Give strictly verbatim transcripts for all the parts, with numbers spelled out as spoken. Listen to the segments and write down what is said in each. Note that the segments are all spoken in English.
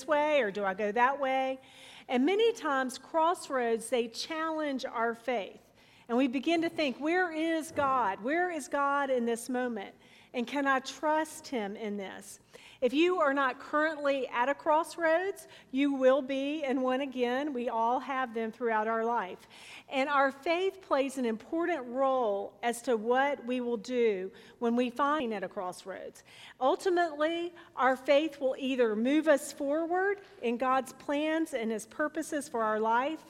this way or do I go that way? And many times, crossroads, they challenge our faith. And we begin to think, where is God? Where is God in this moment? And can I trust him in this? If you are not currently at a crossroads, you will be in one again. We all have them throughout our life. And our faith plays an important role as to what we will do when we find at a crossroads. Ultimately, our faith will either move us forward in God's plans and his purposes for our life,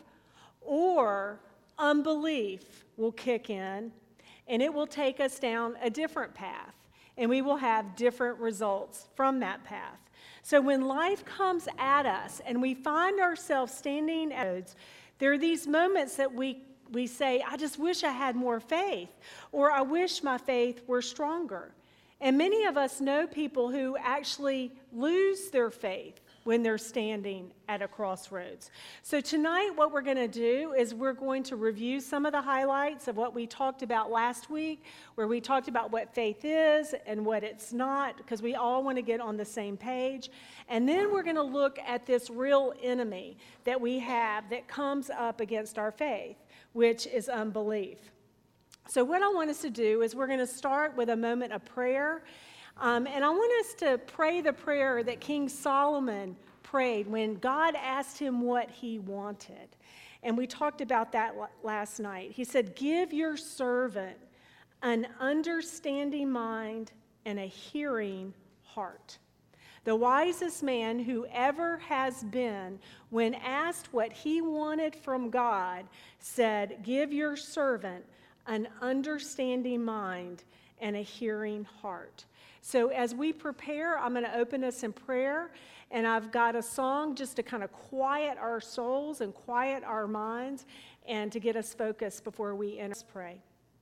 or unbelief will kick in and it will take us down a different path. And we will have different results from that path. So when life comes at us and we find ourselves standing at roads, there are these moments that we, we say, I just wish I had more faith, or I wish my faith were stronger. And many of us know people who actually lose their faith when they're standing at a crossroads. So tonight what we're going to do is we're going to review some of the highlights of what we talked about last week, where we talked about what faith is and what it's not, because we all want to get on the same page. And then we're going to look at this real enemy that we have that comes up against our faith, which is unbelief. So what I want us to do is we're going to start with a moment of prayer. Um, and I want us to pray the prayer that King Solomon prayed when God asked him what he wanted. And we talked about that last night. He said, give your servant an understanding mind and a hearing heart. The wisest man who ever has been, when asked what he wanted from God, said, give your servant an understanding mind and a hearing heart. So as we prepare, I'm going to open us in prayer, and I've got a song just to kind of quiet our souls and quiet our minds and to get us focused before we enter. Let's pray.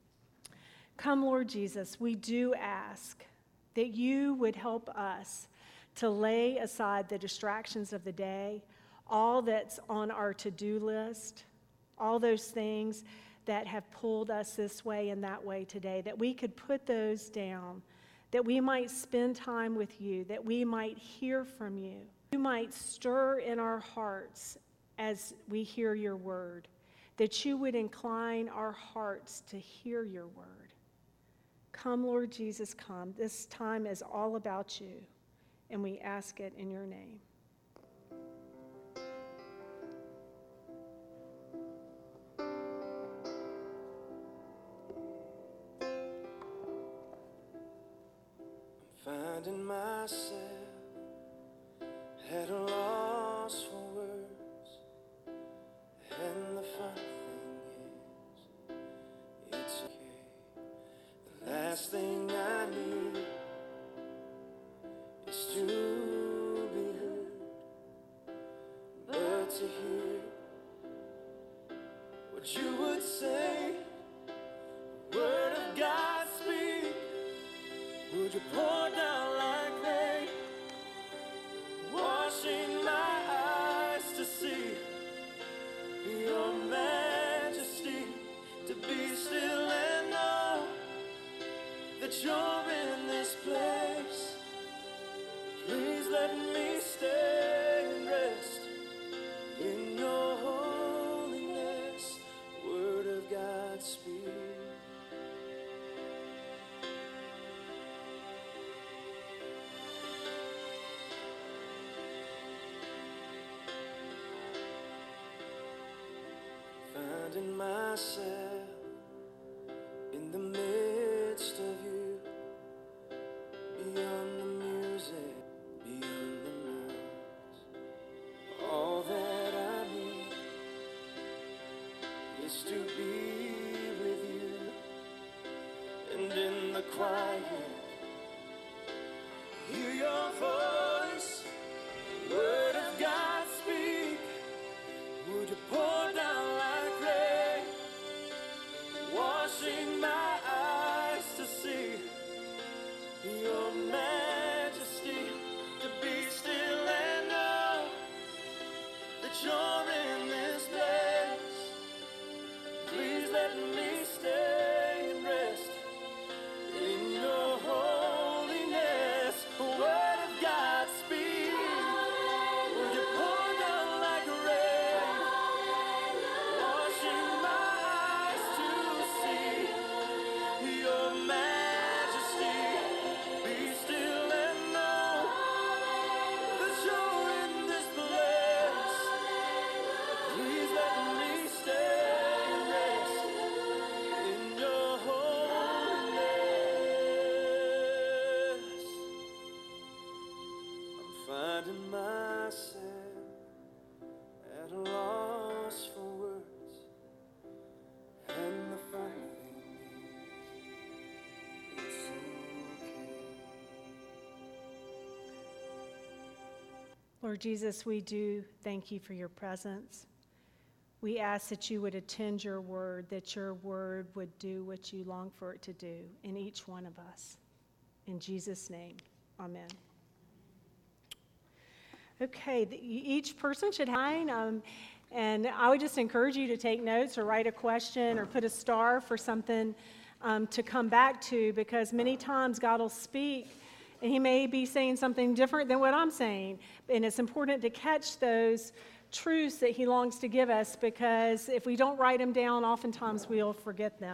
Come, Lord Jesus, we do ask that you would help us to lay aside the distractions of the day, all that's on our to-do list, all those things that have pulled us this way and that way today, that we could put those down, that we might spend time with you, that we might hear from you. You might stir in our hearts as we hear your word, that you would incline our hearts to hear your word. Come, Lord Jesus, come. This time is all about you, and we ask it in your name. Finding myself at a loss for words, and the funny thing is, it's okay. The last thing I need is to be heard, but to hear what you would say. Word of God speak. Would you pour down like rain, washing my eyes to see your majesty, to be still and know that you're in this place. Please let me stay and rest in your holiness. Word of God speak. Finding myself in the midst of you, beyond the music, beyond the noise. All that I need is to be with you, and in the quiet, hear your voice. Word of God speak. Would you pour down like rain, washing my eyes to see your majesty, to be still and know that you're in this place. Please let me stay and rest in your holiness. Lord Jesus, we do thank you for your presence. We ask that you would attend your word, that your word would do what you long for it to do in each one of us. In Jesus' name, amen. Okay, the, each person should have, um, and I would just encourage you to take notes or write a question or put a star for something um, to come back to, because many times God will speak and he may be saying something different than what I'm saying. And it's important to catch those truths that he longs to give us, because if we don't write them down, oftentimes we'll forget them.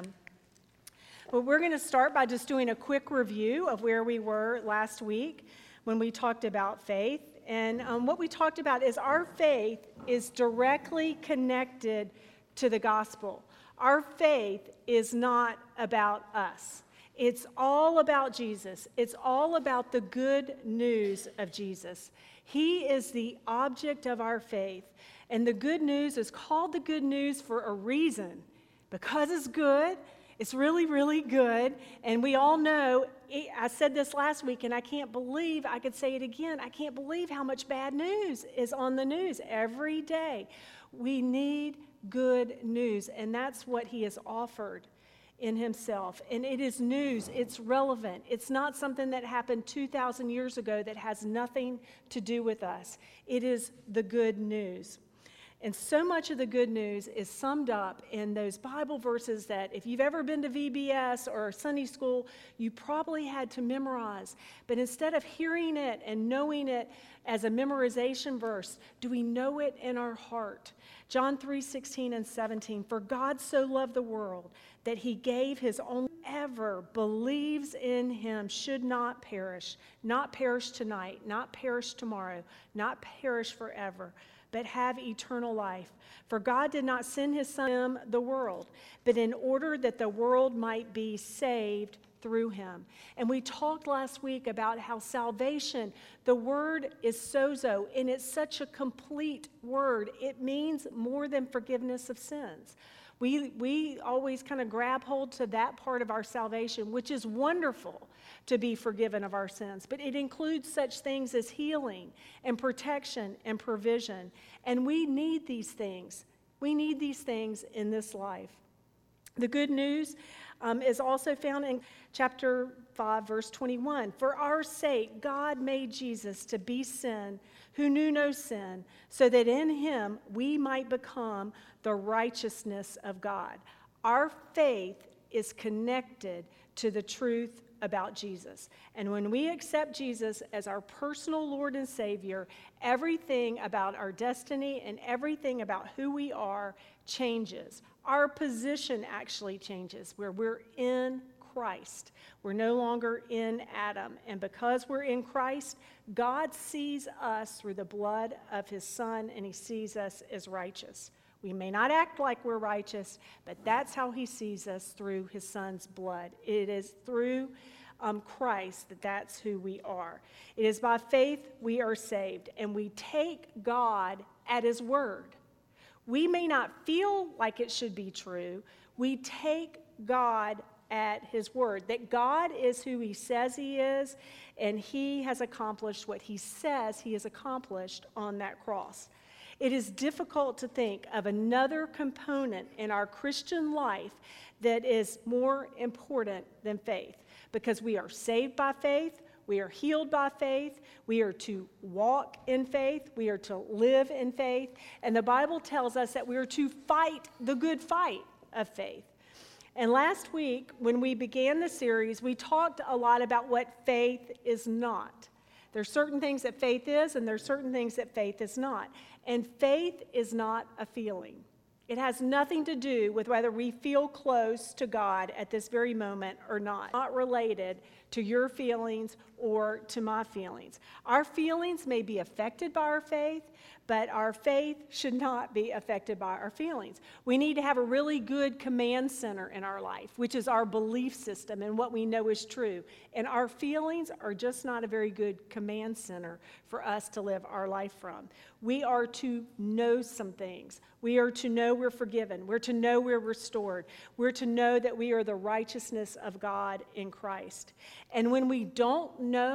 But we're going to start by just doing a quick review of where we were last week when we talked about faith. And um, what we talked about is our faith is directly connected to the gospel. Our faith is not about us. It's all about Jesus. It's all about the good news of Jesus. He is the object of our faith. And the good news is called the good news for a reason. Because it's good. It's really, really good. And we all know, I said this last week, and I can't believe, I could say it again, I can't believe how much bad news is on the news every day. We need good news, and that's what he has offered in himself. And it is news. It's relevant. It's not something that happened two thousand years ago that has nothing to do with us. It is the good news. And so much of the good news is summed up in those Bible verses that if you've ever been to V B S or Sunday school, you probably had to memorize. But instead of hearing it and knowing it as a memorization verse, do we know it in our heart? John three sixteen and seventeen, for God so loved the world that he gave his only, ever believes in him should not perish, not perish tonight, not perish tomorrow, not perish forever, but have eternal life. For God did not send his son into the world, but in order that the world might be saved through him. And we talked last week about how salvation, the word is sozo, and it's such a complete word. It means more than forgiveness of sins. We, we always kind of grab hold to that part of our salvation, which is wonderful to be forgiven of our sins. But it includes such things as healing and protection and provision. And we need these things. We need these things in this life. The good news um, is also found in chapter five, verse twenty-one. For our sake, God made Jesus to be sin who knew no sin, so that in him we might become the righteousness of God. Our faith is connected to the truth about Jesus. And when we accept Jesus as our personal Lord and Savior, everything about our destiny and everything about who we are changes. Our position actually changes, where we're in Christ. We're no longer in Adam. And because we're in Christ, God sees us through the blood of his Son, and he sees us as righteous. We may not act like we're righteous, but that's how he sees us, through his Son's blood. It is through um, Christ that that's who we are. It is by faith we are saved, and we take God at his word. We may not feel like it should be true. We take God at his word, that God is who he says he is, and he has accomplished what he says he has accomplished on that cross. It is difficult to think of another component in our Christian life that is more important than faith, because we are saved by faith, we are healed by faith, we are to walk in faith, we are to live in faith, and the Bible tells us that we are to fight the good fight of faith. And last week, when we began the series, we talked a lot about what faith is not. There's certain things that faith is, and there's certain things that faith is not. And faith is not a feeling. It has nothing to do with whether we feel close to God at this very moment or not. Not related to your feelings or to my feelings. Our feelings may be affected by our faith, but our faith should not be affected by our feelings. We need to have a really good command center in our life, which is our belief system and what we know is true. And our feelings are just not a very good command center for us to live our life from. We are to know some things. We are to know we're forgiven. We're to know we're restored. We're to know that we are the righteousness of God in Christ. And when we don't know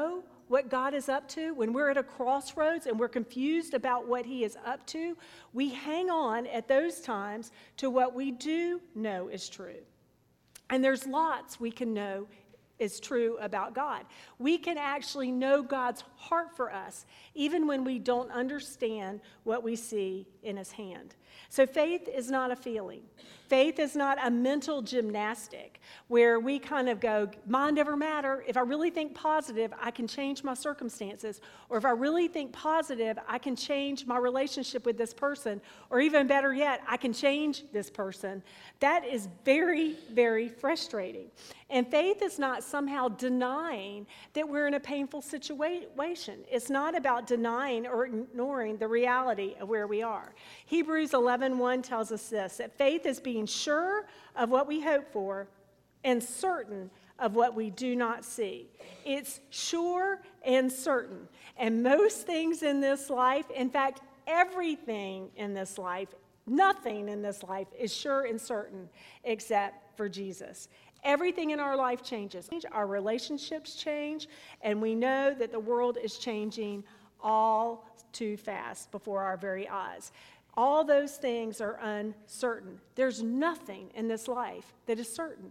what God is up to, when we're at a crossroads and we're confused about what he is up to, we hang on at those times to what we do know is true. And there's lots we can know is true about God. We can actually know God's heart for us, even when we don't understand what we see in his hand. So faith is not a feeling. Faith is not a mental gymnastic where we kind of go, mind over matter. If I really think positive, I can change my circumstances. Or if I really think positive, I can change my relationship with this person. Or even better yet, I can change this person. That is very, very frustrating. And faith is not somehow denying that we're in a painful situation. It's not about denying or ignoring the reality of where we are. Hebrews eleven one tells us this, that faith is being sure of what we hope for and certain of what we do not see. It's sure and certain. And most things in this life, in fact, everything in this life, nothing in this life is sure and certain except for Jesus. Everything in our life changes. Our relationships change, and we know that the world is changing all too fast before our very eyes. All those things are uncertain. There's nothing in this life that is certain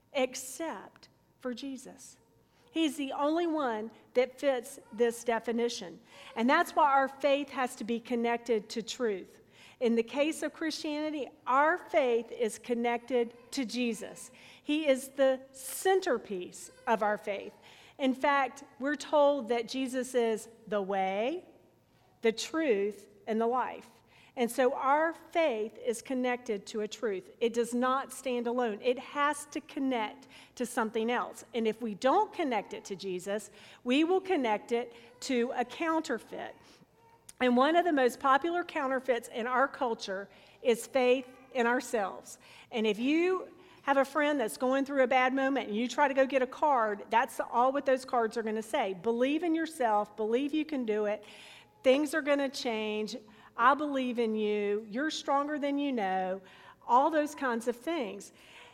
except for Jesus. He's the only one that fits this definition. And that's why our faith has to be connected to truth. In the case of Christianity, our faith is connected to Jesus. He is the centerpiece of our faith. In fact, we're told that Jesus is the way, the truth, and the life. And so our faith is connected to a truth. It does not stand alone. It has to connect to something else. And if we don't connect it to Jesus, we will connect it to a counterfeit. And one of the most popular counterfeits in our culture is faith in ourselves. And if you have a friend that's going through a bad moment and you try to go get a card, that's all what those cards are going to say. Believe in yourself. Believe you can do it. Things are going to change. I believe in you. You're stronger than you know. All those kinds of things.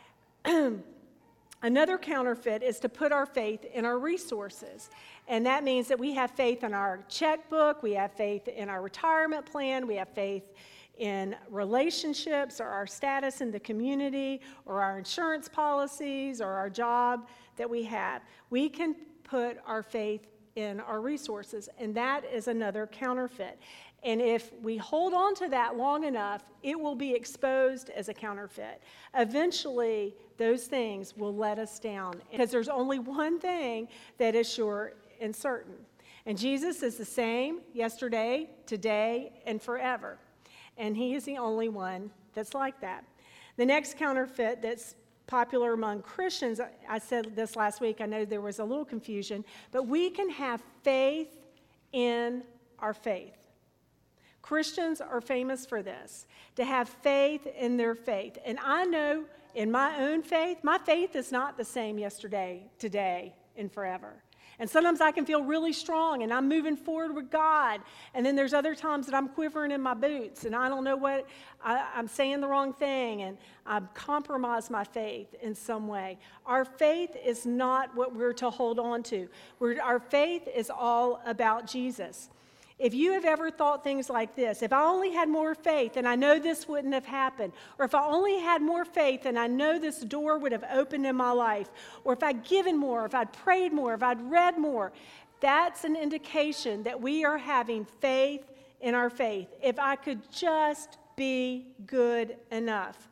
Another counterfeit is to put our faith in our resources. And that means that we have faith in our checkbook, we have faith in our retirement plan, we have faith in relationships or our status in the community or our insurance policies or our job that we have. We can put our faith in our resources, and that is another counterfeit. And if we hold on to that long enough, it will be exposed as a counterfeit. Eventually, those things will let us down because there's only one thing that is sure and certain. And Jesus is the same yesterday, today, and forever. And he is the only one that's like that. The next counterfeit that's popular among Christians, I said this last week, I know there was a little confusion, but we can have faith in our faith. Christians are famous for this, to have faith in their faith. And I know in my own faith, my faith is not the same yesterday, today, and forever. And sometimes I can feel really strong and I'm moving forward with God. And then there's other times that I'm quivering in my boots and I don't know what, I, I'm saying the wrong thing and I've compromised my faith in some way. Our faith is not what we're to hold on to. We're, our faith is all about Jesus. If you have ever thought things like this, if I only had more faith and I know this wouldn't have happened, or if I only had more faith and I know this door would have opened in my life, or if I'd given more, if I'd prayed more, if I'd read more, that's an indication that we are having faith in our faith. If I could just be good enough.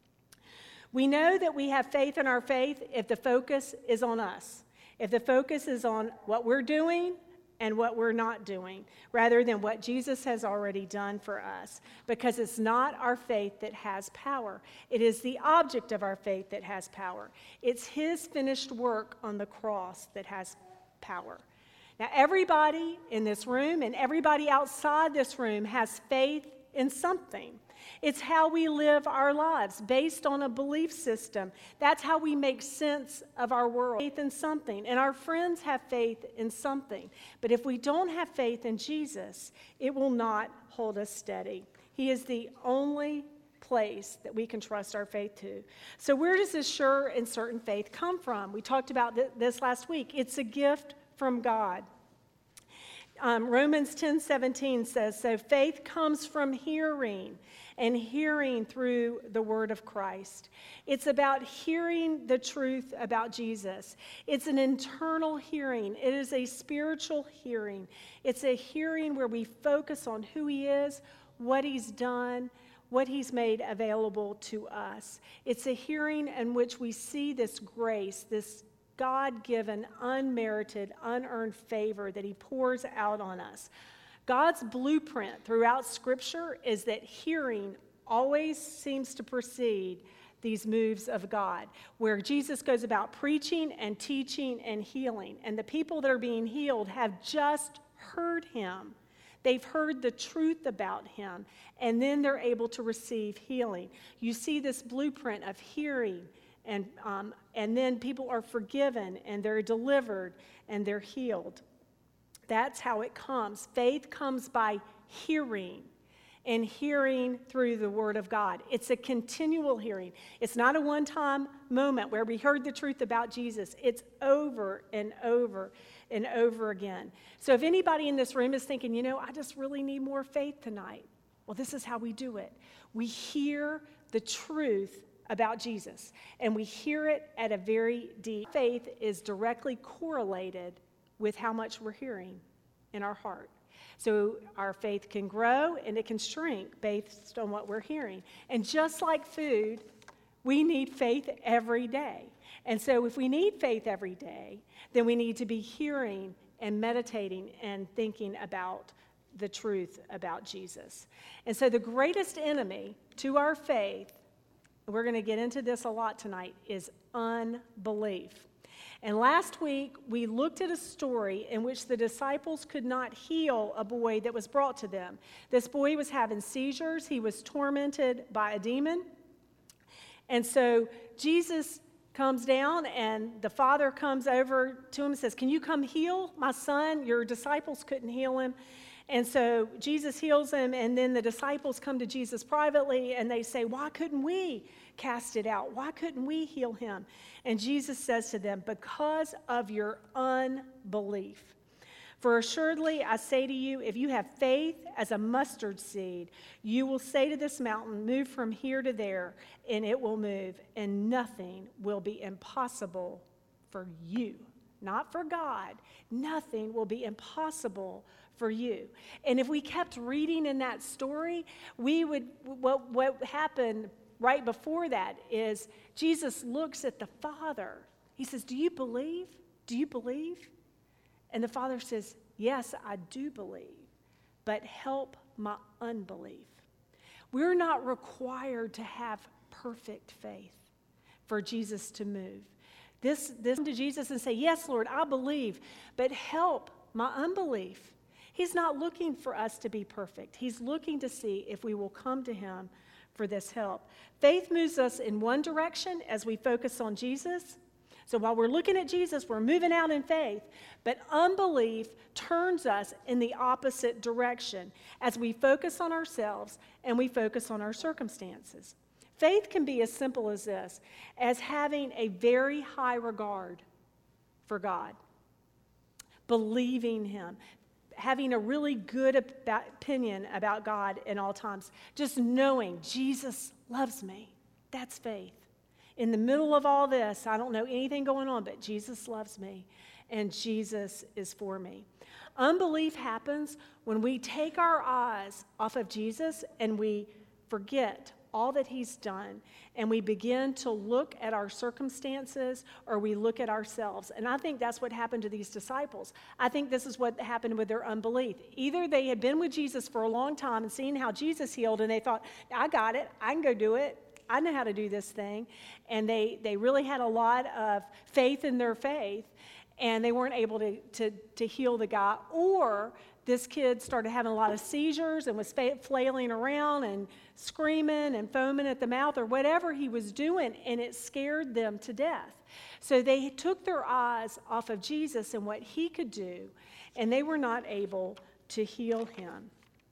We know that we have faith in our faith if the focus is on us, if the focus is on what we're doing, and what we're not doing, rather than what Jesus has already done for us. Because it's not our faith that has power. It is the object of our faith that has power. It's his finished work on the cross that has power. Now, everybody in this room and everybody outside this room has faith in something. It's how we live our lives based on a belief system. That's how we make sense of our world. Faith in something. And our friends have faith in something. But if we don't have faith in Jesus, it will not hold us steady. He is the only place that we can trust our faith to. So where does this sure and certain faith come from? We talked about th- this last week. It's a gift from God. Um, Romans ten seventeen says, so faith comes from hearing, and hearing through the word of Christ. It's about hearing the truth about Jesus. It's an internal hearing. It is a spiritual hearing. It's a hearing where we focus on who he is, what he's done, what he's made available to us. It's a hearing in which we see this grace, this God-given, unmerited, unearned favor that he pours out on us. God's blueprint throughout Scripture is that hearing always seems to precede these moves of God, where Jesus goes about preaching and teaching and healing. And the people that are being healed have just heard him. They've heard the truth about him, and then they're able to receive healing. You see this blueprint of hearing, and, um, and then people are forgiven, and they're delivered, and they're healed. That's how it comes. Faith comes by hearing, and hearing through the Word of God. It's a continual hearing. It's not a one-time moment where we heard the truth about Jesus. It's over and over and over again. So if anybody in this room is thinking, you know, I just really need more faith tonight, well, this is how we do it. We hear the truth about Jesus, and we hear it at a very deep. Faith is directly correlated with how much we're hearing in our heart. So our faith can grow and it can shrink based on what we're hearing. And just like food, we need faith every day. And so if we need faith every day, then we need to be hearing and meditating and thinking about the truth about Jesus. And so the greatest enemy to our faith, and we're going to get into this a lot tonight, is unbelief. And last week, we looked at a story in which the disciples could not heal a boy that was brought to them. This boy was having seizures. He was tormented by a demon. And so Jesus comes down, and the father comes over to him and says, can you come heal my son? Your disciples couldn't heal him. And so Jesus heals him, and then the disciples come to Jesus privately, and they say, why couldn't we cast it out? Why couldn't we heal him? And Jesus says to them, because of your unbelief. For assuredly, I say to you, if you have faith as a mustard seed, you will say to this mountain, move from here to there, and it will move, and nothing will be impossible for you. Not for God. Nothing will be impossible for you. And if we kept reading in that story, we would, what, what happened right before that is Jesus looks at the Father. He says, do you believe? Do you believe? And the Father says, yes, I do believe, but help my unbelief. We're not required to have perfect faith for Jesus to move. This, this to Jesus and say, yes, Lord, I believe, but help my unbelief. He's not looking for us to be perfect. He's looking to see if we will come to him for this help. Faith moves us in one direction as we focus on Jesus. So while we're looking at Jesus, we're moving out in faith, but unbelief turns us in the opposite direction as we focus on ourselves and we focus on our circumstances. Faith can be as simple as this, as having a very high regard for God, believing him, having a really good opinion about God in all times, just knowing Jesus loves me. That's faith. In the middle of all this, I don't know anything going on, but Jesus loves me, and Jesus is for me. Unbelief happens when we take our eyes off of Jesus and we forget all that he's done, and we begin to look at our circumstances or we look at ourselves. And I think that's what happened to these disciples. I think this is what happened with their unbelief. Either they had been with Jesus for a long time and seen how Jesus healed, and they thought, I got it, I can go do it. I know how to do this thing. And they, they really had a lot of faith in their faith, and they weren't able to, to, to heal the guy. Or this kid started having a lot of seizures and was flailing around and screaming and foaming at the mouth or whatever he was doing, and it scared them to death. So they took their eyes off of Jesus and what he could do, and they were not able to heal him.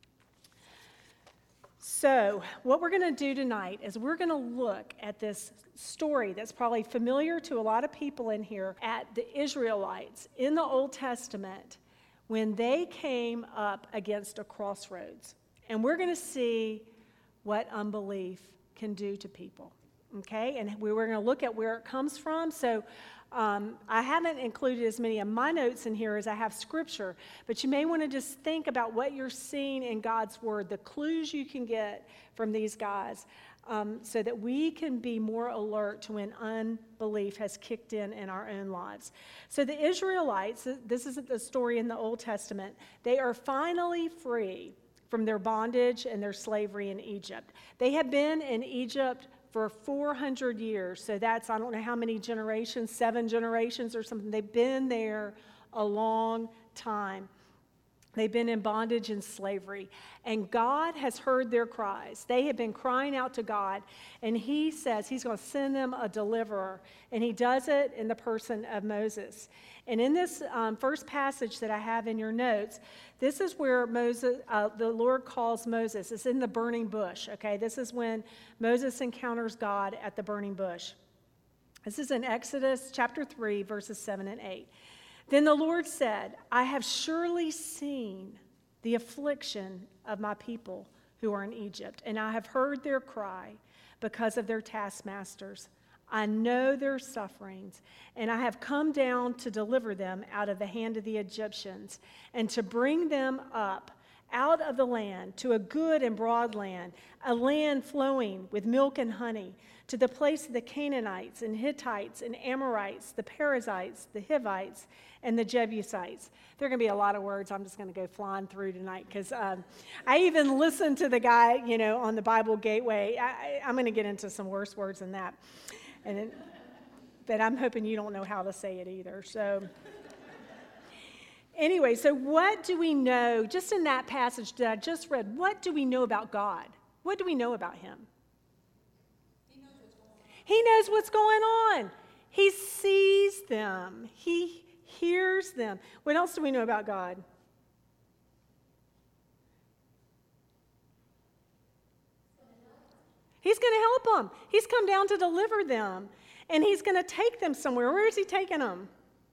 So what we're going to do tonight is we're going to look at this story that's probably familiar to a lot of people in here, at the Israelites in the Old Testament when they came up against a crossroads. And we're going to see what unbelief can do to people, okay? And we we're going to look at where it comes from. So um, I haven't included as many of my notes in here as I have scripture, but you may want to just think about what you're seeing in God's word, the clues you can get from these guys, um, so that we can be more alert to when unbelief has kicked in in our own lives. So the Israelites, this isn't the story in the Old Testament, they are finally free from their bondage and their slavery in Egypt. They have been in Egypt for four hundred years. So that's, I don't know how many generations, seven generations or something. They've been there a long time. They've been in bondage and slavery. And God has heard their cries. They have been crying out to God. And he says he's going to send them a deliverer. And he does it in the person of Moses. And in this um, first passage that I have in your notes, this is where Moses, uh, the Lord calls Moses. It's in the burning bush, okay? This is when Moses encounters God at the burning bush. This is in Exodus chapter three, verses seven and eight. Then the Lord said, I have surely seen the affliction of my people who are in Egypt, and I have heard their cry because of their taskmasters. I know their sufferings, and I have come down to deliver them out of the hand of the Egyptians and to bring them up out of the land to a good and broad land, a land flowing with milk and honey, to the place of the Canaanites and Hittites and Amorites, the Perizzites, the Hivites, and the Jebusites. There are going to be a lot of words I'm just going to go flying through tonight because um, I even listened to the guy, you know, on the Bible Gateway. I, I'm going to get into some worse words than that. And it, but I'm hoping you don't know how to say it either. So anyway, so what do we know, just in that passage that I just read, what do we know about God? What do we know about him? He knows what's going on. He sees them. He hears them. What else do we know about God? He's going to help them. He's come down to deliver them. And he's going to take them somewhere. Where is he taking them?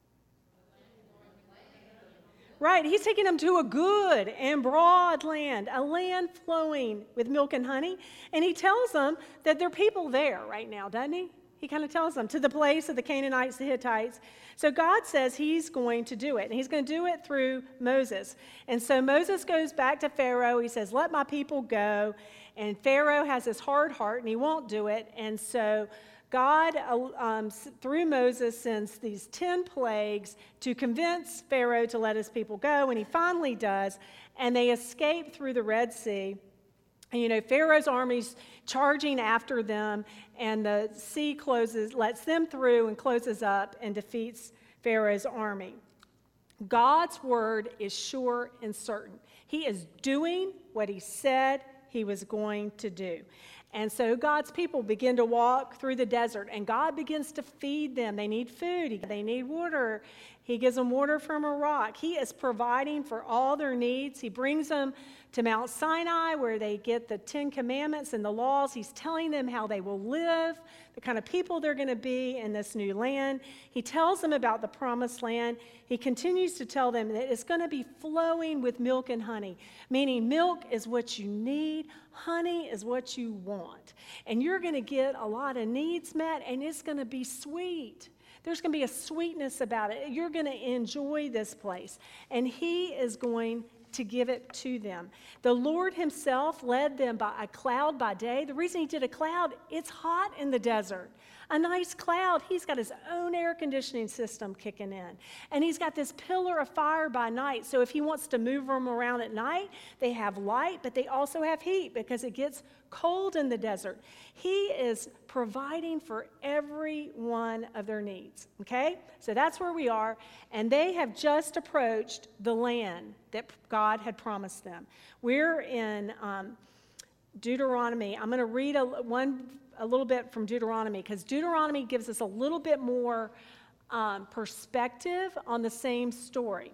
Right, he's taking them to a good and broad land, a land flowing with milk and honey. And he tells them that there are people there right now, doesn't he? He kind of tells them to the place of the Canaanites, the Hittites. So God says he's going to do it. And he's going to do it through Moses. And so Moses goes back to Pharaoh. He says, let my people go. And Pharaoh has this hard heart and he won't do it. And so God, um, through Moses, sends these ten plagues to convince Pharaoh to let his people go, and he finally does, and they escape through the Red Sea. And, you know, Pharaoh's army's charging after them, and the sea closes, lets them through and closes up and defeats Pharaoh's army. God's word is sure and certain. He is doing what he said he was going to do. And so God's people begin to walk through the desert, and God begins to feed them. They need food. They need water. He gives them water from a rock. He is providing for all their needs. He brings them to Mount Sinai, where they get the Ten Commandments and the laws. He's telling them how they will live, the kind of people they're going to be in this new land. He tells them about the promised land. He continues to tell them that it's going to be flowing with milk and honey, meaning milk is what you need, honey is what you want. And you're going to get a lot of needs met, and it's going to be sweet. There's going to be a sweetness about it. You're going to enjoy this place. And he is going to give it to them. The Lord himself led them by a cloud by day. The reason he did a cloud, it's hot in the desert. A nice cloud. He's got his own air conditioning system kicking in. And he's got this pillar of fire by night. So if he wants to move them around at night, they have light, but they also have heat because it gets cold in the desert. He is providing for every one of their needs. Okay? So that's where we are. And they have just approached the land that God had promised them. We're in um, Deuteronomy. I'm going to read a, one a little bit from Deuteronomy, because Deuteronomy gives us a little bit more um, perspective on the same story.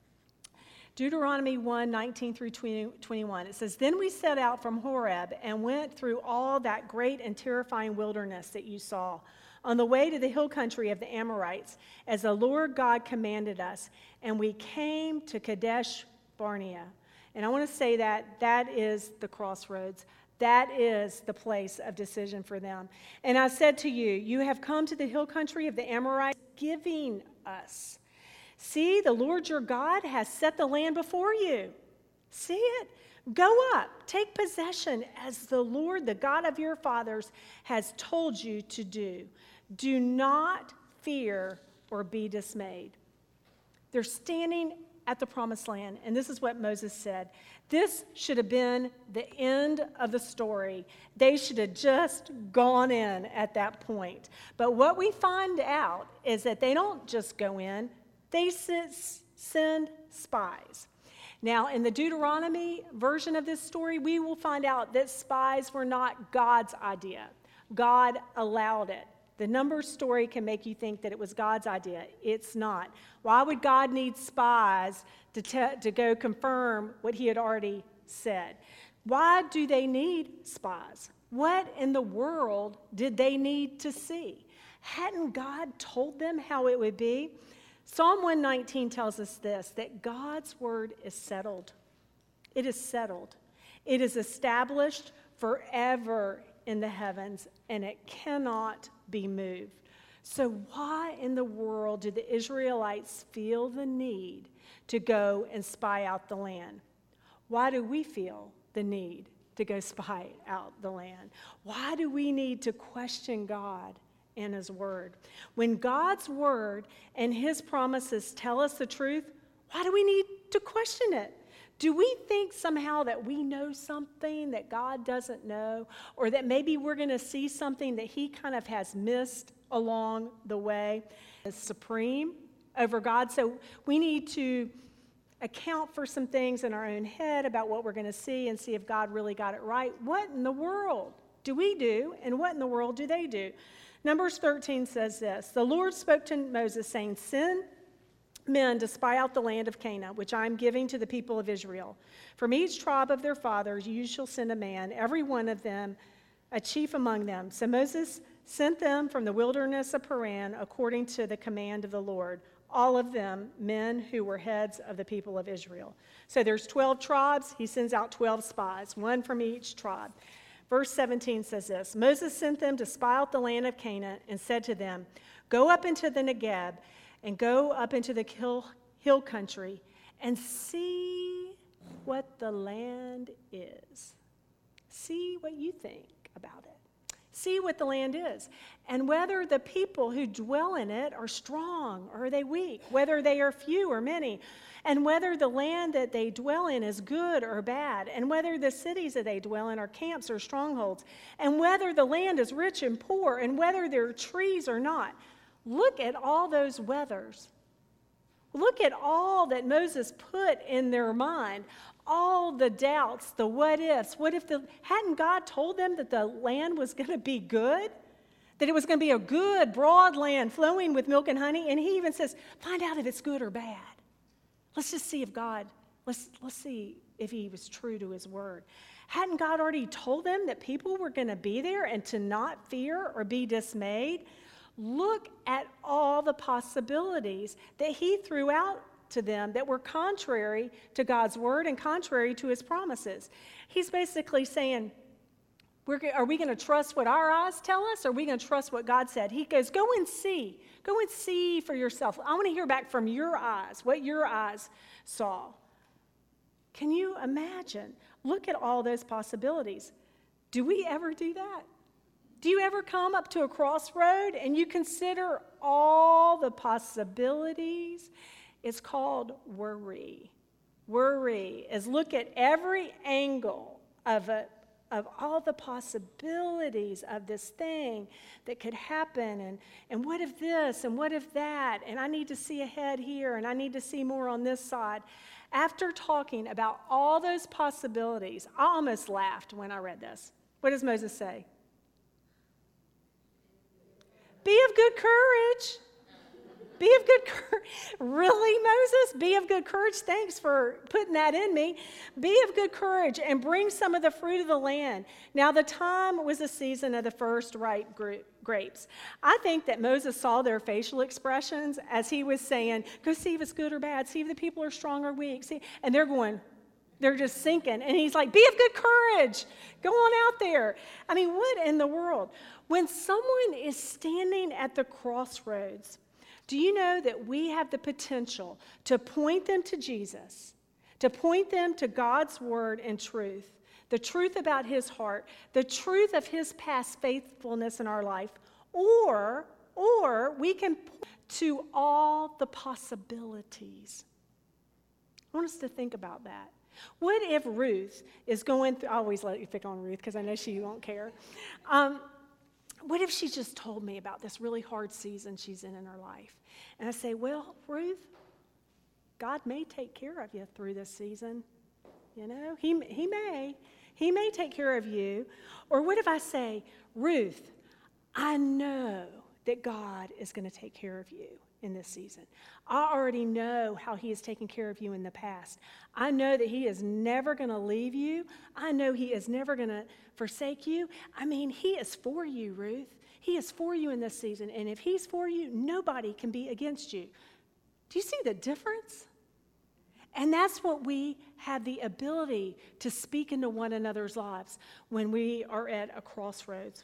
Deuteronomy one, nineteen through twenty-one. It says, "Then we set out from Horeb and went through all that great and terrifying wilderness that you saw. on the way to the hill country of the Amorites, as the Lord God commanded us, and we came to Kadesh Barnea. And I want to say that that is the crossroads. That is the place of decision for them. And I said to you, you have come to the hill country of the Amorites, giving us. See, the Lord your God has set the land before you. See it? Go up, take possession as the Lord, the God of your fathers, has told you to do. Do not fear or be dismayed. They're standing at the promised land, and this is what Moses said. This should have been the end of the story. They should have just gone in at that point. But what we find out is that they don't just go in, they send spies. Now, in the Deuteronomy version of this story, we will find out that spies were not God's idea. God allowed it. The Numbers story can make you think that it was God's idea. It's not. Why would God need spies to, te- to go confirm what he had already said? Why do they need spies? What in the world did they need to see? Hadn't God told them how it would be? Psalm one nineteen tells us this, that God's word is settled. It is settled. It is established forever in the heavens, and it cannot be moved. So why in the world did the Israelites feel the need to go and spy out the land? Why do we feel the need to go spy out the land? Why do we need to question God and his word? When God's word and his promises tell us the truth, why do we need to question it? Do we think somehow that we know something that God doesn't know, or that maybe we're going to see something that he kind of has missed along the way? Is supreme over God. So we need to account for some things in our own head about what we're going to see and see if God really got it right. What in the world do we do, and what in the world do they do? Numbers thirteen says this, the Lord spoke to Moses, saying, send men to spy out the land of Canaan, which I am giving to the people of Israel. From each tribe of their fathers you shall send a man, every one of them a chief among them. So Moses sent them from the wilderness of Paran according to the command of the Lord, all of them men who were heads of the people of Israel. So there's twelve tribes. He sends out twelve spies, one from each tribe. Verse seventeen says this, Moses sent them to spy out the land of Canaan and said to them, go up into the Negeb and go up into the hill, hill country and see what the land is. See what you think about it. See what the land is, and whether the people who dwell in it are strong or are they weak, whether they are few or many, and whether the land that they dwell in is good or bad, and whether the cities that they dwell in are camps or strongholds, and whether the land is rich and poor, and whether there are trees or not. Look at all those wethers. Look at all that Moses put in their mind, all the doubts, the what ifs. What if the, hadn't God told them that the land was going to be good? That it was going to be a good, broad land flowing with milk and honey? And he even says, find out if it's good or bad. Let's just see if God, let's, let's see if he was true to his word. Hadn't God already told them that people were going to be there and to not fear or be dismayed? Look at all the possibilities that he threw out to them that were contrary to God's word and contrary to his promises. He's basically saying, we're, are we going to trust what our eyes tell us, or are we going to trust what God said? He goes, go and see. Go and see for yourself. I want to hear back from your eyes, what your eyes saw. Can you imagine? Look at all those possibilities. Do we ever do that? Do you ever come up to a crossroad and you consider all the possibilities? It's called worry. Worry is look at every angle of it, of all the possibilities of this thing that could happen, and, and what if this, and what if that, and I need to see ahead here, and I need to see more on this side. After talking about all those possibilities, I almost laughed when I read this. What does Moses say? Be of good courage. Be of good courage. Really, Moses? Be of good courage? Thanks for putting that in me. Be of good courage and bring some of the fruit of the land. Now, the time was the season of the first ripe grapes. I think that Moses saw their facial expressions as he was saying, go see if it's good or bad. See if the people are strong or weak. See, and they're going, they're just sinking. And he's like, be of good courage. Go on out there. I mean, what in the world? When someone is standing at the crossroads, do you know that we have the potential to point them to Jesus, to point them to God's word and truth, the truth about his heart, the truth of his past faithfulness in our life, or, or we can point to all the possibilities. I want us to think about that. What if Ruth is going through, I always let you pick on Ruth because I know she won't care. Um, what if she just told me about this really hard season she's in in her life? And I say, well, Ruth, God may take care of you through this season. You know, he, he may. He may take care of you. Or what if I say, Ruth, I know that God is going to take care of you in this season. I already know how he has taken care of you in the past. I know that he is never going to leave you. I know he is never going to forsake you. I mean, he is for you, Ruth. He is for you in this season. And if he's for you, nobody can be against you. Do you see the difference? And that's what we have the ability to speak into one another's lives when we are at a crossroads.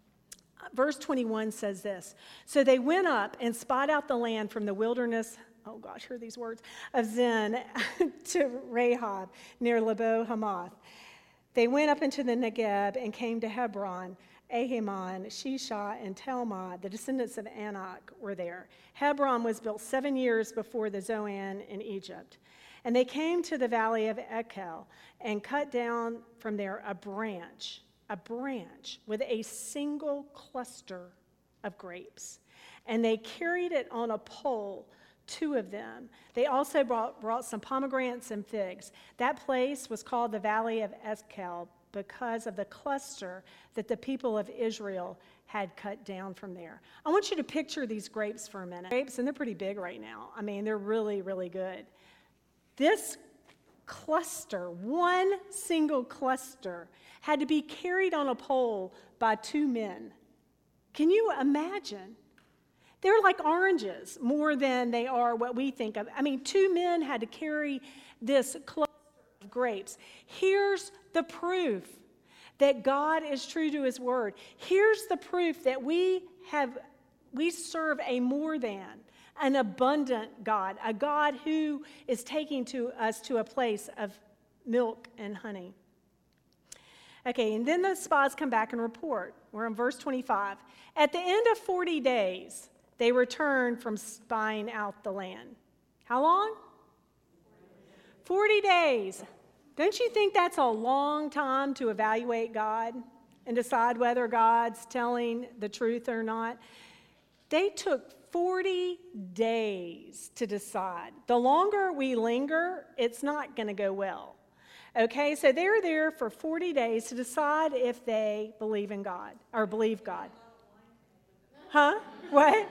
Verse twenty-one says this, so they went up and spied out the land from the wilderness, oh gosh, hear these words, of Zin to Rahab near Lebo Hamath. They went up into the Negeb and came to Hebron. Ahiman, Shishah, and Talmai, the descendants of Anak, were there. Hebron was built seven years before the Zoan in Egypt. And they came to the valley of Ekel and cut down from there a branch, a branch with a single cluster of grapes. And they carried it on a pole, two of them. They also brought, brought some pomegranates and figs. That place was called the Valley of Ekel because of the cluster that the people of Israel had cut down from there. I want you to picture these grapes for a minute. Grapes, and they're pretty big right now. I mean, they're really, really good. This cluster, one single cluster, had to be carried on a pole by two men. Can you imagine? They're like oranges more than they are what we think of. I mean, two men had to carry this cluster of grapes. Here's the proof that God is true to his word. Here's the proof that we have, we serve a more than, an abundant God, a God who is taking to us to a place of milk and honey. Okay, and then the spies come back and report. We're in verse twenty-five. At the end of forty days, they returned from spying out the land. How long? forty days. Don't you think that's a long time to evaluate God and decide whether God's telling the truth or not? They took forty days to decide. The longer we linger, it's not going to go well. Okay, so they're there for forty days to decide if they believe in God or believe God. Huh? What?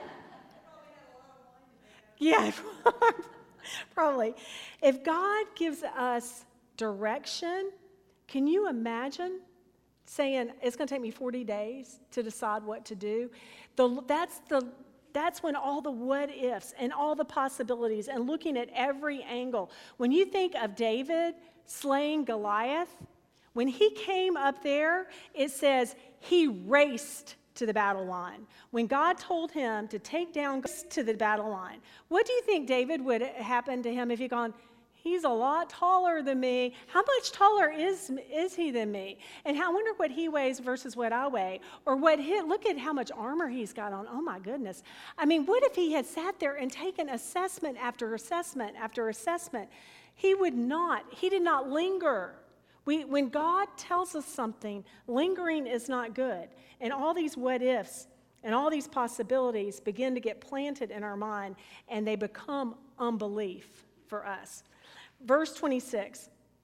Yeah, probably. If God gives us direction, can you imagine saying it's going to take me forty days to decide what to do? The, that's the That's when all the what ifs and all the possibilities and looking at every angle. When you think of David slaying Goliath, when he came up there, it says he raced to the battle line. When God told him to take down to the battle line, what do you think David would happen to him if he'd gone, he's a lot taller than me. How much taller is, is he than me? And I wonder what he weighs versus what I weigh. Or what he, look at how much armor he's got on. Oh my goodness. I mean, what if he had sat there and taken assessment after assessment after assessment? He would not. He did not linger. We, when God tells us something, lingering is not good. And all these what ifs and all these possibilities begin to get planted in our mind, and they become unbelief for us. Verse twenty-six,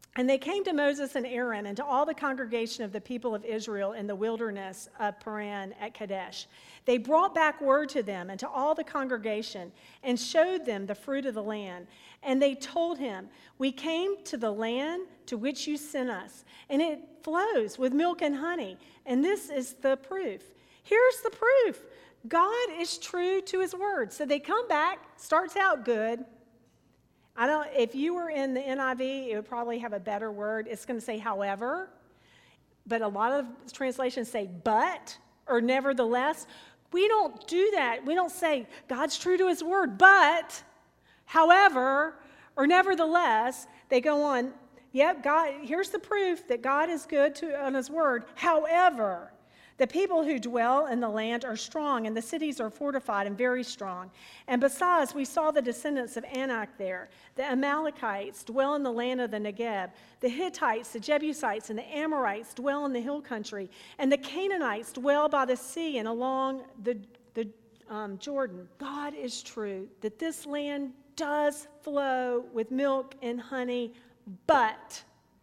And they came to Moses and Aaron and to all the congregation of the people of Israel in the wilderness of Paran at Kadesh. They brought back word to them and to all the congregation and showed them the fruit of the land. And they told him, we came to the land to which you sent us, and it flows with milk and honey. And this is the proof. Here's the proof. God is true to his word. So they come back, starts out good. I don't, if you were in the N I V, it would probably have a better word. It's going to say however, but a lot of translations say but or nevertheless. We don't do that. We don't say God's true to his word, but however or nevertheless. They go on, yep, God, here's the proof that God is good to, on his word. However, the people who dwell in the land are strong, and the cities are fortified and very strong. And besides, we saw the descendants of Anak there. The Amalekites dwell in the land of the Negeb. The Hittites, the Jebusites, and the Amorites dwell in the hill country. And the Canaanites dwell by the sea and along the, the um, Jordan. God is true that this land does flow with milk and honey, but,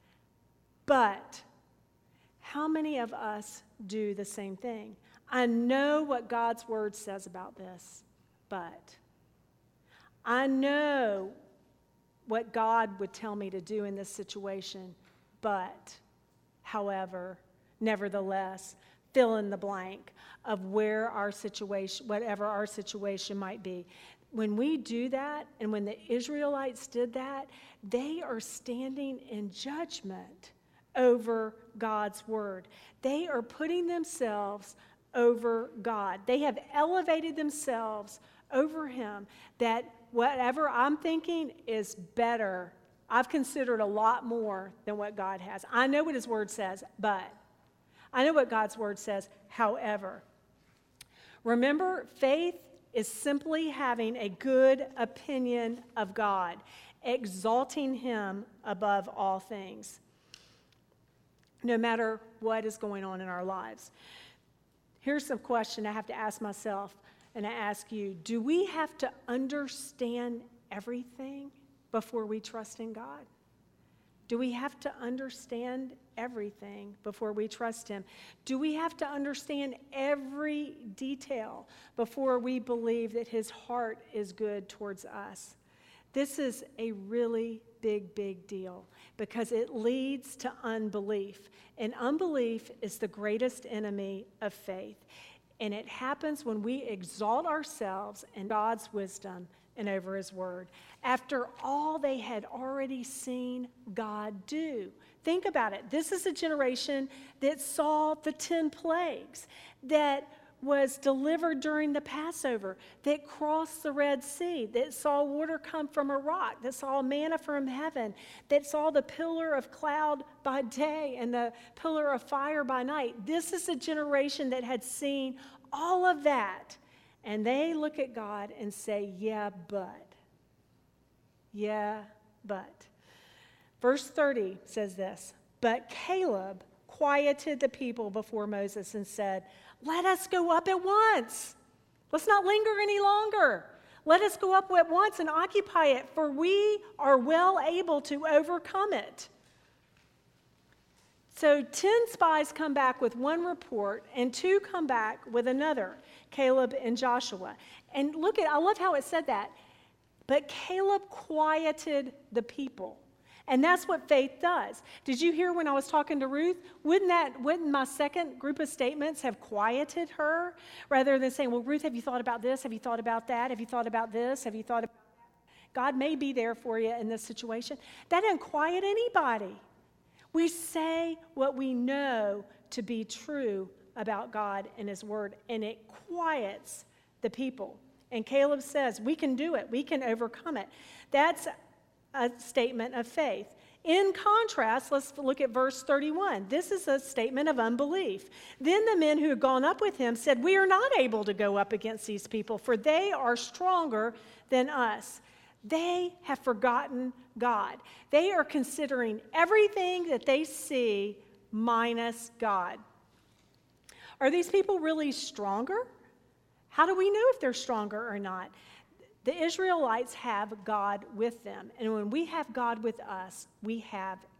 but, how many of us do the same thing? I know what God's word says about this, but I know what God would tell me to do in this situation, but, however, nevertheless, fill in the blank of where our situation, whatever our situation might be. When we do that, and when the Israelites did that, they are standing in judgment over God's word. They are putting themselves over God. They have elevated themselves over him, that whatever I'm thinking is better. I've considered a lot more than what God has. I know what his word says, but I know what God's word says, however. Remember, faith is simply having a good opinion of God, exalting him above all things, no matter what is going on in our lives. Here's some question I have to ask myself, and I ask you. Do we have to understand everything before we trust in God? Do we have to understand everything before we trust him? Do we have to understand every detail before we believe that his heart is good towards us? This is a really big, big deal because it leads to unbelief. And unbelief is the greatest enemy of faith. And it happens when we exalt ourselves in God's wisdom and over his word, after all they had already seen God do. Think about it. This is a generation that saw the ten plagues, that was delivered during the Passover, that crossed the Red Sea, that saw water come from a rock, that saw manna from heaven, that saw the pillar of cloud by day and the pillar of fire by night. This is a generation that had seen all of that. And they look at God and say, yeah, but. Yeah, but. Verse thirty says this, but Caleb quieted the people before Moses and said, let us go up at once. Let's not linger any longer. Let us go up at once and occupy it, for we are well able to overcome it. So ten spies come back with one report, and two come back with another, Caleb and Joshua. And look at, I love how it said that. But Caleb quieted the people. And that's what faith does. Did you hear when I was talking to Ruth? Wouldn't that, wouldn't my second group of statements have quieted her? Rather than saying, well, Ruth, have you thought about this? Have you thought about that? Have you thought about this? Have you thought about that? God may be there for you in this situation. That doesn't quiet anybody. We say what we know to be true about God and his word, and it quiets the people. And Caleb says, we can do it. We can overcome it. That's a statement of faith. In contrast, let's look at verse thirty-one. This is a statement of unbelief. Then the men who had gone up with him said, we are not able to go up against these people, for they are stronger than us. They have forgotten God. They are considering everything that they see minus God. Are these people really stronger? How do we know if they're stronger or not? The Israelites have God with them. And when we have God with us, we have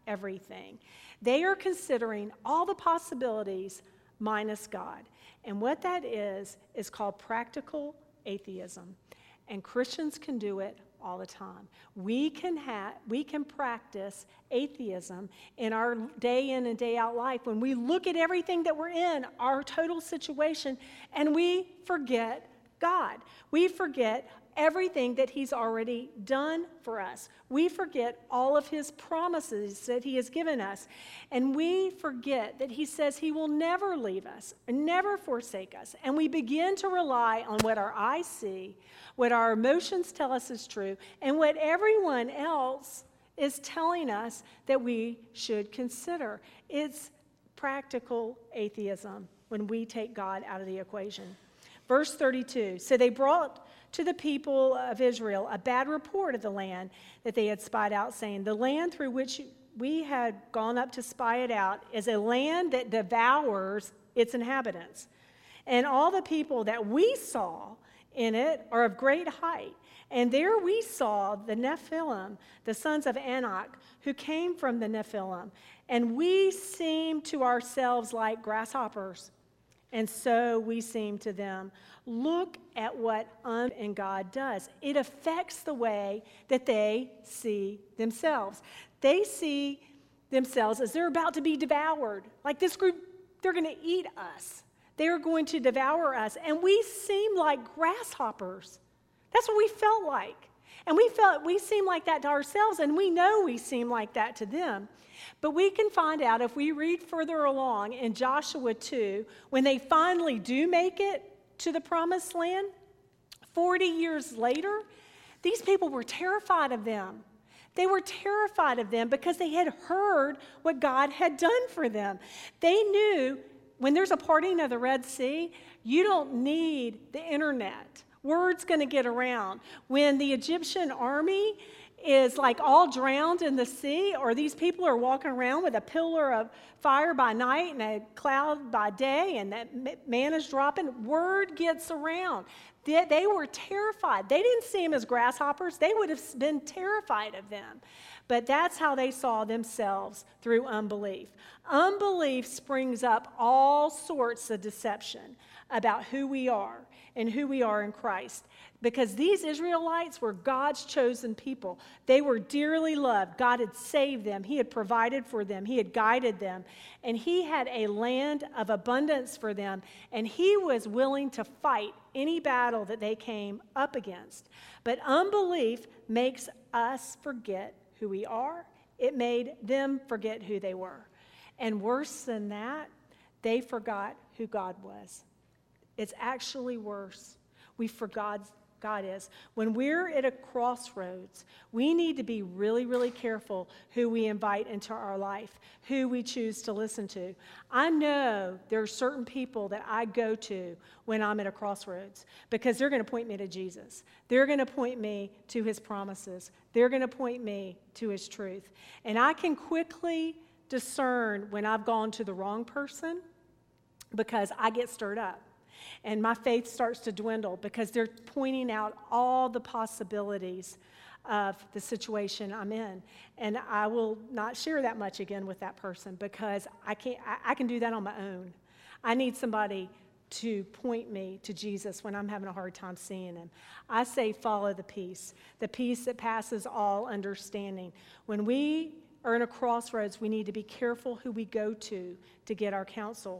everything. They are considering all the possibilities minus God. And what that is, is called practical atheism. And Christians can do it all the time. We can have, we can practice atheism in our day in and day out life when we look at everything that we're in, our total situation, and we forget God. We forget everything that he's already done for us. We forget all of his promises that he has given us. And we forget that he says he will never leave us, never forsake us. And we begin to rely on what our eyes see, what our emotions tell us is true, and what everyone else is telling us that we should consider. It's practical atheism when we take God out of the equation. Verse thirty-two, so they brought to the people of Israel a bad report of the land that they had spied out, saying, the land through which we had gone up to spy it out is a land that devours its inhabitants. And all the people that we saw in it are of great height. And there we saw the Nephilim, the sons of Anak, who came from the Nephilim. And we seemed to ourselves like grasshoppers, and so we seem to them. Look at what un and God does. It affects the way that they see themselves. They see themselves as they're about to be devoured. Like this group, they're going to eat us. They're going to devour us. And we seem like grasshoppers. That's what we felt like. And we felt we seem like that to ourselves, and we know we seem like that to them. But we can find out if we read further along in Joshua two, when they finally do make it to the promised land, forty years later, these people were terrified of them. They were terrified of them because they had heard what God had done for them. They knew when there's a parting of the Red Sea, you don't need the internet. Word's going to get around. When the Egyptian army is like all drowned in the sea, or these people are walking around with a pillar of fire by night and a cloud by day, and that man is dropping, word gets around. They, they were terrified. They didn't see them as grasshoppers. They would have been terrified of them. But that's how they saw themselves, through unbelief. Unbelief springs up all sorts of deception about who we are and who we are in Christ. Because these Israelites were God's chosen people. They were dearly loved. God had saved them. He had provided for them. He had guided them. And he had a land of abundance for them. And he was willing to fight any battle that they came up against. But unbelief makes us forget who we are. It made them forget who they were. And worse than that, they forgot who God was. It's actually worse. We forgot God is. When we're at a crossroads, we need to be really, really careful who we invite into our life, who we choose to listen to. I know there are certain people that I go to when I'm at a crossroads because they're going to point me to Jesus. They're going to point me to his promises. They're going to point me to his truth. And I can quickly discern when I've gone to the wrong person because I get stirred up. And my faith starts to dwindle because they're pointing out all the possibilities of the situation I'm in. And I will not share that much again with that person because I can't. I, I can do that on my own. I need somebody to point me to Jesus when I'm having a hard time seeing him. I say follow the peace, the peace that passes all understanding. When we are in a crossroads, we need to be careful who we go to to get our counsel.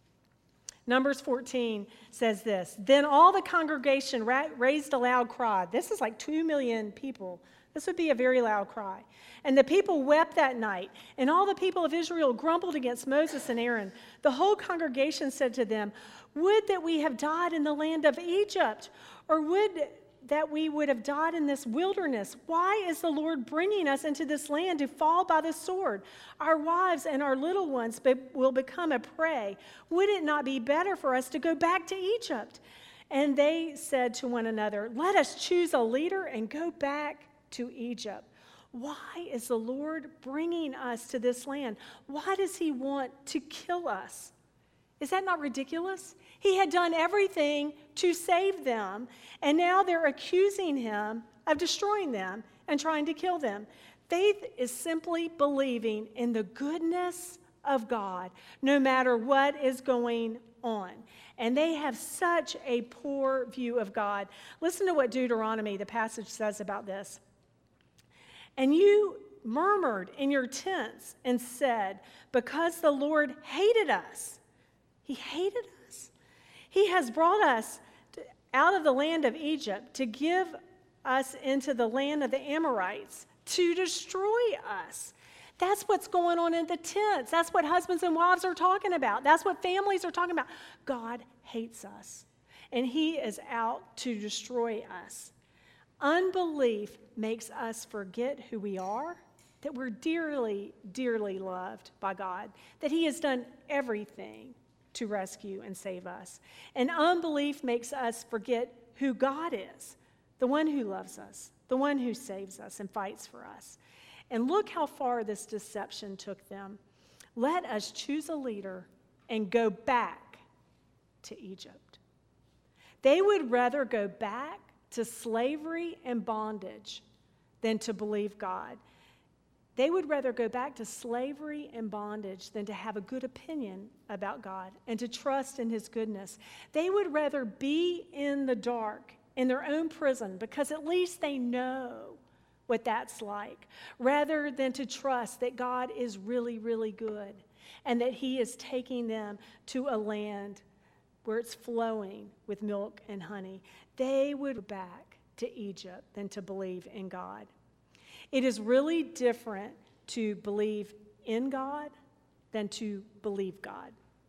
Numbers fourteen says this, then all the congregation ra- raised a loud cry. This is like two million people. This would be a very loud cry. And the people wept that night. And all the people of Israel grumbled against Moses and Aaron. The whole congregation said to them, would that we have died in the land of Egypt, or would that we would have died in this wilderness. Why is the Lord bringing us into this land to fall by the sword? Our wives and our little ones be- will become a prey. Would it not be better for us to go back to Egypt? And they said to one another, let us choose a leader and go back to Egypt. Why is the Lord bringing us to this land? Why does he want to kill us? Is that not ridiculous? He had done everything to save them, and now they're accusing him of destroying them and trying to kill them. Faith is simply believing in the goodness of God, no matter what is going on. And they have such a poor view of God. Listen to what Deuteronomy, the passage, says about this. And you murmured in your tents and said, because the Lord hated us. He hated us. He has brought us out of the land of Egypt to give us into the land of the Amorites to destroy us. That's what's going on in the tents. That's what husbands and wives are talking about. That's what families are talking about. God hates us, and he is out to destroy us. Unbelief makes us forget who we are, that we're dearly, dearly loved by God, that he has done everything to rescue and save us. And unbelief makes us forget who God is, the one who loves us, the one who saves us and fights for us. And look how far this deception took them. Let us choose a leader and go back to Egypt. They would rather go back to slavery and bondage than to believe God. They would rather go back to slavery and bondage than to have a good opinion about God and to trust in his goodness. They would rather be in the dark in their own prison because at least they know what that's like, rather than to trust that God is really, really good and that he is taking them to a land where it's flowing with milk and honey. They would go back to Egypt than to believe in God. It is really different to believe in God than to believe God.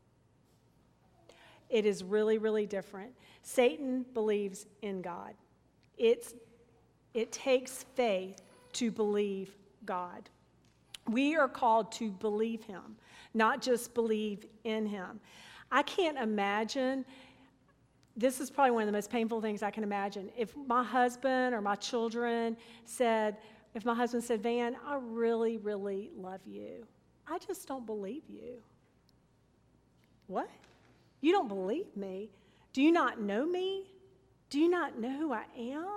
It is really, really different. Satan believes in God. It's It takes faith to believe God. We are called to believe him, not just believe in him. I can't imagine, this is probably one of the most painful things I can imagine. If my husband or my children said, if my husband said, Van, I really, really love you. I just don't believe you. What? You don't believe me? Do you not know me? Do you not know who I am?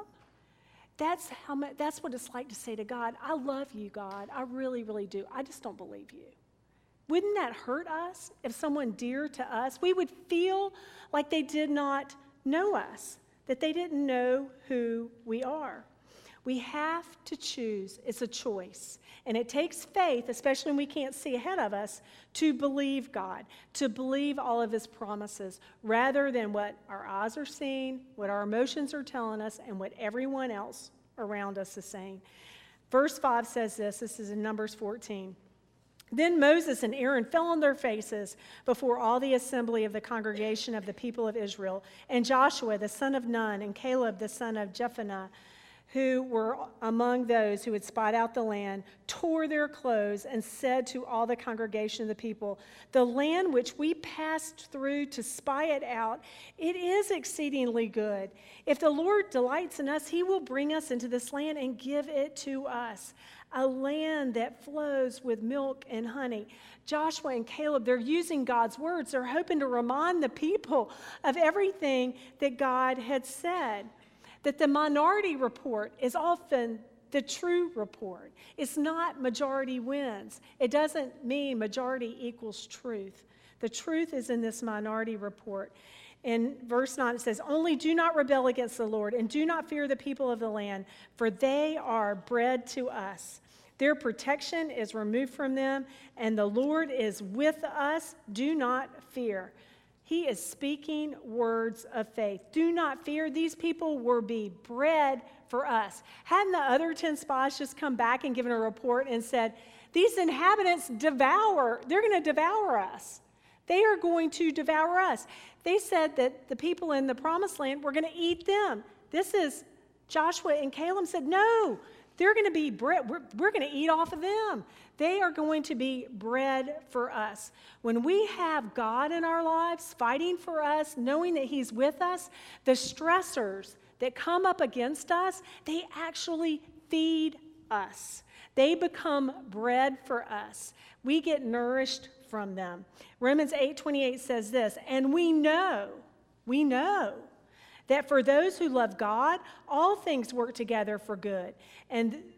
That's how much, that's what it's like to say to God, I love you, God. I really, really do. I just don't believe you. Wouldn't that hurt us if someone dear to us, we would feel like they did not know us, that they didn't know who we are. We have to choose. It's a choice. And it takes faith, especially when we can't see ahead of us, to believe God, to believe all of his promises, rather than what our eyes are seeing, what our emotions are telling us, and what everyone else around us is saying. Verse five says this. This is in Numbers fourteen. Then Moses and Aaron fell on their faces before all the assembly of the congregation of the people of Israel, and Joshua the son of Nun and Caleb the son of Jephunneh, who were among those who had spied out the land, tore their clothes and said to all the congregation of the people, the land which we passed through to spy it out, it is exceedingly good. If the Lord delights in us, he will bring us into this land and give it to us, a land that flows with milk and honey. Joshua and Caleb, they're using God's words. They're hoping to remind the people of everything that God had said. That the minority report is often the true report. It's not majority wins. It doesn't mean majority equals truth. The truth is in this minority report. In verse nine, it says, only do not rebel against the Lord and do not fear the people of the land, for they are bread to us. Their protection is removed from them, and the Lord is with us. Do not fear. He is speaking words of faith. Do not fear. These people will be bread for us. Hadn't the other ten spies just come back and given a report and said, these inhabitants devour, they're going to devour us. They are going to devour us. They said that the people in the promised land were going to eat them. This is Joshua and Caleb said, no, they're going to be bread. We're, we're going to eat off of them. They are going to be bread for us. When we have God in our lives fighting for us, knowing that he's with us, the stressors that come up against us, they actually feed us. They become bread for us. We get nourished from them. Romans eight twenty-eight says this, and we know, we know that for those who love God, all things work together for good. And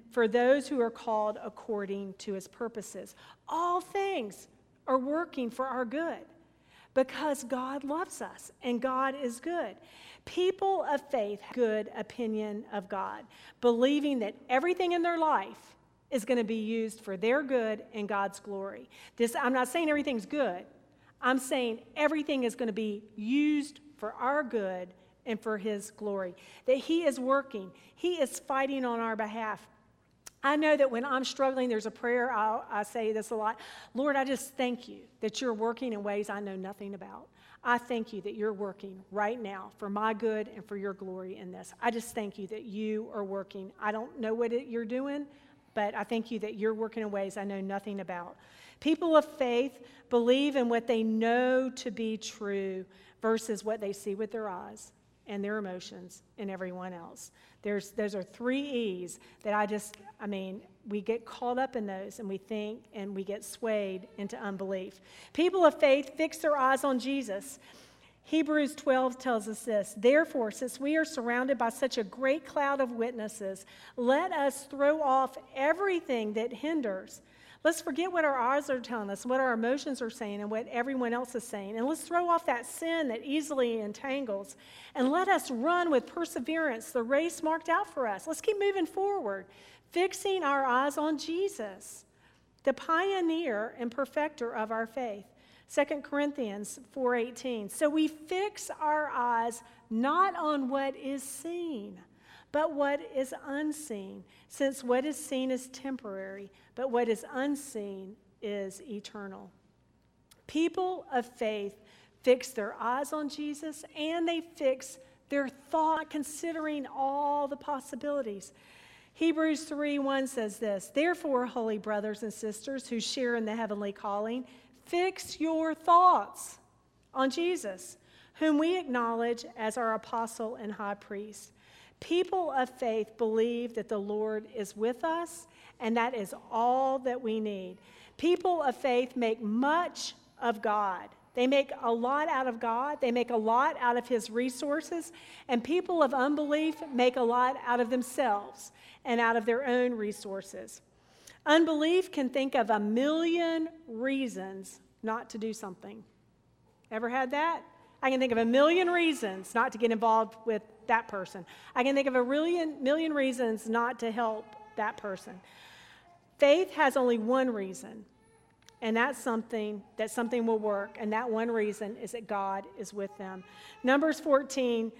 for those who are called according to his purposes. All things are working for our good because God loves us and God is good. People of faith have a good opinion of God, believing that everything in their life is going to be used for their good and God's glory. This, I'm not saying everything's good. I'm saying everything is going to be used for our good and for his glory. That he is working. He is fighting on our behalf. I know that when I'm struggling, there's a prayer, I'll, I say this a lot. Lord, I just thank you that you're working in ways I know nothing about. I thank you that you're working right now for my good and for your glory in this. I just thank you that you are working. I don't know what it, you're doing, but I thank you that you're working in ways I know nothing about. People of faith believe in what they know to be true versus what they see with their eyes and their emotions and everyone else. There's, those are three E's that I just, I mean, we get caught up in those and we think and we get swayed into unbelief. People of faith fix their eyes on Jesus. Hebrews twelve tells us this, therefore, since we are surrounded by such a great cloud of witnesses, let us throw off everything that hinders. Let's forget what our eyes are telling us, what our emotions are saying, and what everyone else is saying. And let's throw off that sin that easily entangles. And let us run with perseverance the race marked out for us. Let's keep moving forward, fixing our eyes on Jesus, the pioneer and perfecter of our faith. Second Corinthians four eighteen. So we fix our eyes not on what is seen, but what is unseen, since what is seen is temporary, but what is unseen is eternal. People of faith fix their eyes on Jesus, and they fix their thought, considering all the possibilities. Hebrews three one says this, therefore, holy brothers and sisters who share in the heavenly calling, fix your thoughts on Jesus, whom we acknowledge as our apostle and high priest. People of faith believe that the Lord is with us, and that is all that we need. People of faith make much of God. They make a lot out of God. They make a lot out of his resources. And people of unbelief make a lot out of themselves and out of their own resources. Unbelief can think of a million reasons not to do something. Ever had that? I can think of a million reasons not to get involved with that person. I can think of a million, million reasons not to help that person. Faith has only one reason, and that's something, that something will work, and that one reason is that God is with them. Numbers fourteen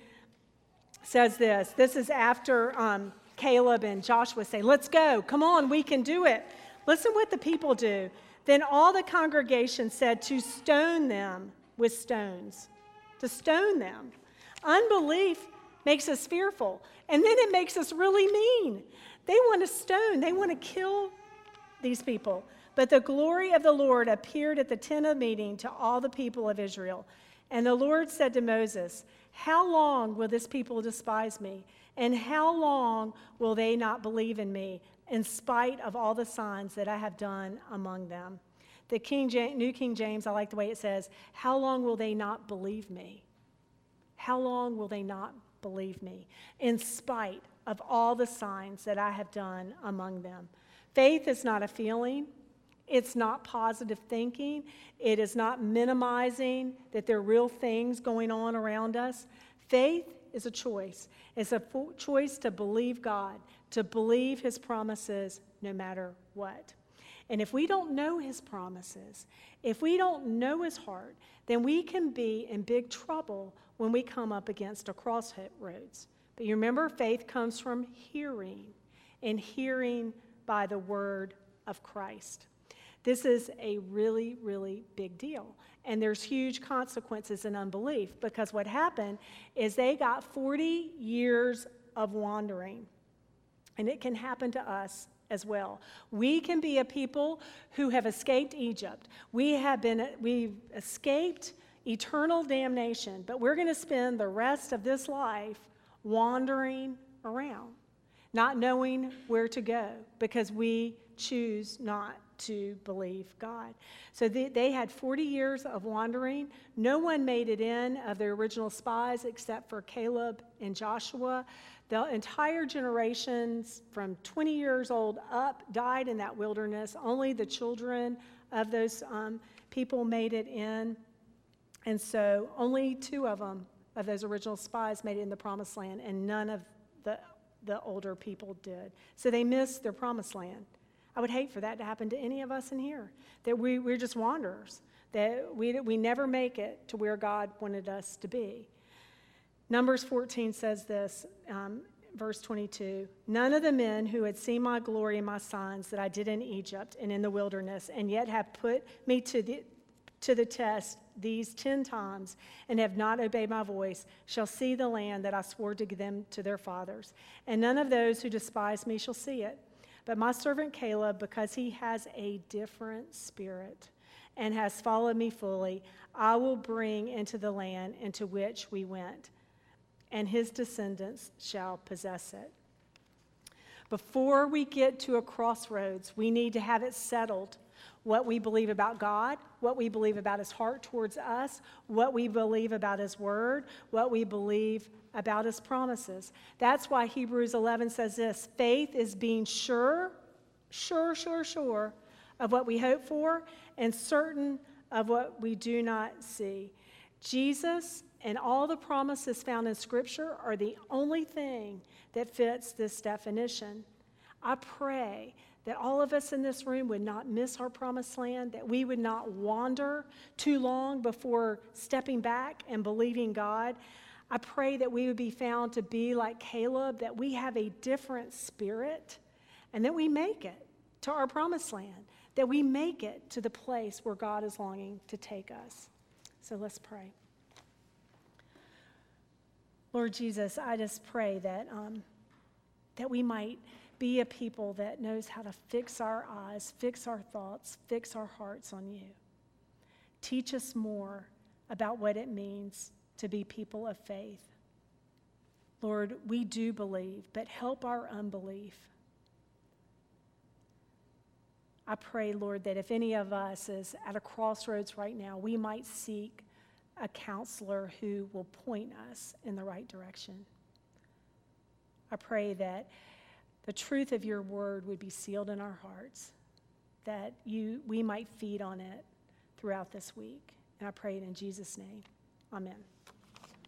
says this. This is after um, Caleb and Joshua say, let's go, come on, we can do it. Listen what the people do. Then all the congregation said to stone them with stones, to stone them. Unbelief makes us fearful, and then it makes us really mean. They want to stone, they want to kill these people. But the glory of the Lord appeared at the tent of meeting to all the people of Israel. And the Lord said to Moses, how long will this people despise me? And how long will they not believe in me, in spite of all the signs that I have done among them? The King James, New King James, I like the way it says, how long will they not believe me? How long will they not believe me, in spite of all the signs that I have done among them? Faith is not a feeling. It's not positive thinking. It is not minimizing that there are real things going on around us. Faith is a choice. It's a fo- choice to believe God, to believe his promises no matter what. And if we don't know his promises, if we don't know his heart, then we can be in big trouble when we come up against a crossroads. But you remember, faith comes from hearing, and hearing by the word of Christ. This is a really, really big deal. And there's huge consequences in unbelief, because what happened is they got forty years of wandering. And it can happen to us as well. We can be a people who have escaped Egypt. We have been, we've escaped eternal damnation, but we're going to spend the rest of this life wandering around, not knowing where to go, because we choose not to believe God. So they, they had forty years of wandering. No one made it in of the original spies except for Caleb and Joshua. The entire generations from twenty years old up died in that wilderness. Only the children of those um, people made it in. And so only two of them, of those original spies, made it in the promised land, and none of the, the older people did. So they missed their promised land. I would hate for that to happen to any of us in here, that we, we're just wanderers, that we, we never make it to where God wanted us to be. Numbers fourteen says this, um, verse twenty-two, none of the men who had seen my glory and my signs that I did in Egypt and in the wilderness, and yet have put me to the, to the test these ten times and have not obeyed my voice, shall see the land that I swore to give them to their fathers. And none of those who despise me shall see it. But my servant Caleb, because he has a different spirit and has followed me fully, I will bring into the land into which we went, and his descendants shall possess it. Before we get to a crossroads, we need to have it settled what we believe about God, what we believe about his heart towards us, what we believe about his word, what we believe about his promises. That's why Hebrews eleven says this, faith is being sure, sure, sure, sure of what we hope for and certain of what we do not see. Jesus and all the promises found in Scripture are the only thing that fits this definition. I pray that all of us in this room would not miss our promised land, that we would not wander too long before stepping back and believing God. I pray that we would be found to be like Caleb, that we have a different spirit, and that we make it to our promised land, that we make it to the place where God is longing to take us. So let's pray. Lord Jesus, I just pray that um, that we might be a people that knows how to fix our eyes, fix our thoughts, fix our hearts on you. Teach us more about what it means to be people of faith. Lord, we do believe, but help our unbelief. I pray, Lord, that if any of us is at a crossroads right now, we might seek a counselor who will point us in the right direction. I pray that the truth of your word would be sealed in our hearts, that you we might feed on it throughout this week. And I pray it in Jesus' name. Amen.